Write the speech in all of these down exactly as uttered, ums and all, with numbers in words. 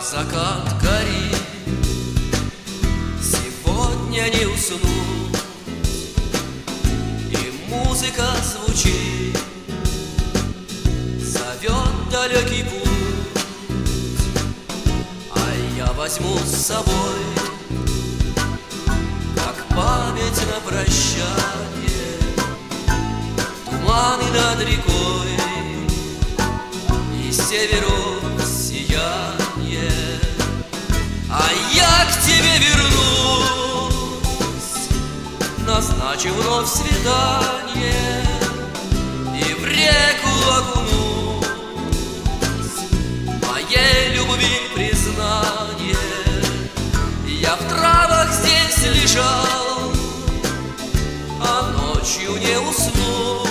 закат горит, сегодня не уснуть, и музыка звучит, зовет далекий путь, а я возьму с собой, как память на прощание, туманы над рекой и северу сияние. А я к тебе вернусь, назначив вновь свидание, и в реку окунусь, моей любви признание. Я в травах здесь лежал, а ночью не уснул,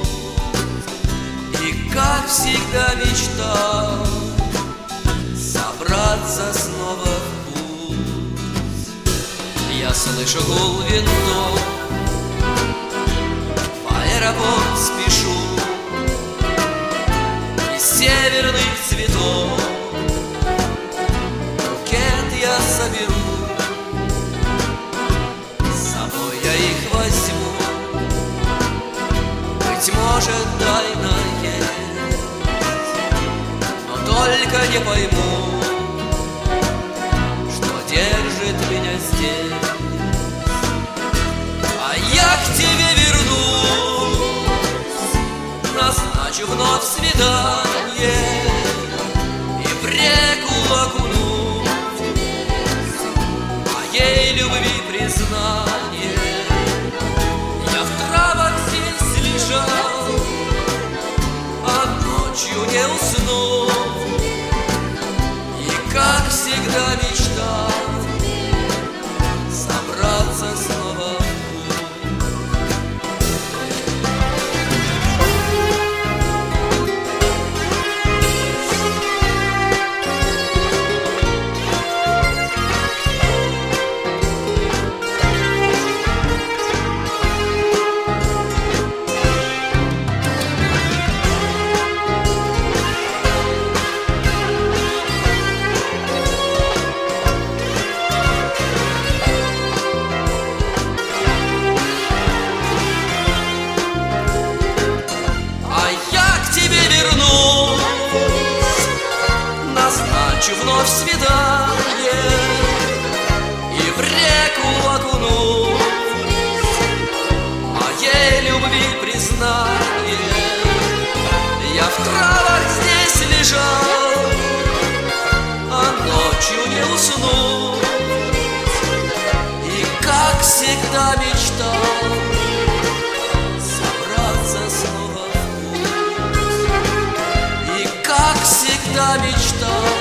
и как всегда мечтал собраться снова в путь. Я слышу гул винтов, в аэропорт спешу, из северных цветов букет я соберу, с собой я их возьму, быть может, тайна есть, но только не пойму, что держит меня здесь. А я к тебе вернусь, назначу вновь свидание, и в реку окунусь, моей любви признание. Я в травах здесь лежал, а ночью не уснул, и как всегда мечтал собраться снова в вновь свидание, и в реку окунусь, моей любви признание. Я в травах здесь лежал, а ночью не уснул, и как всегда мечтал собраться снова в путь, и как всегда мечтал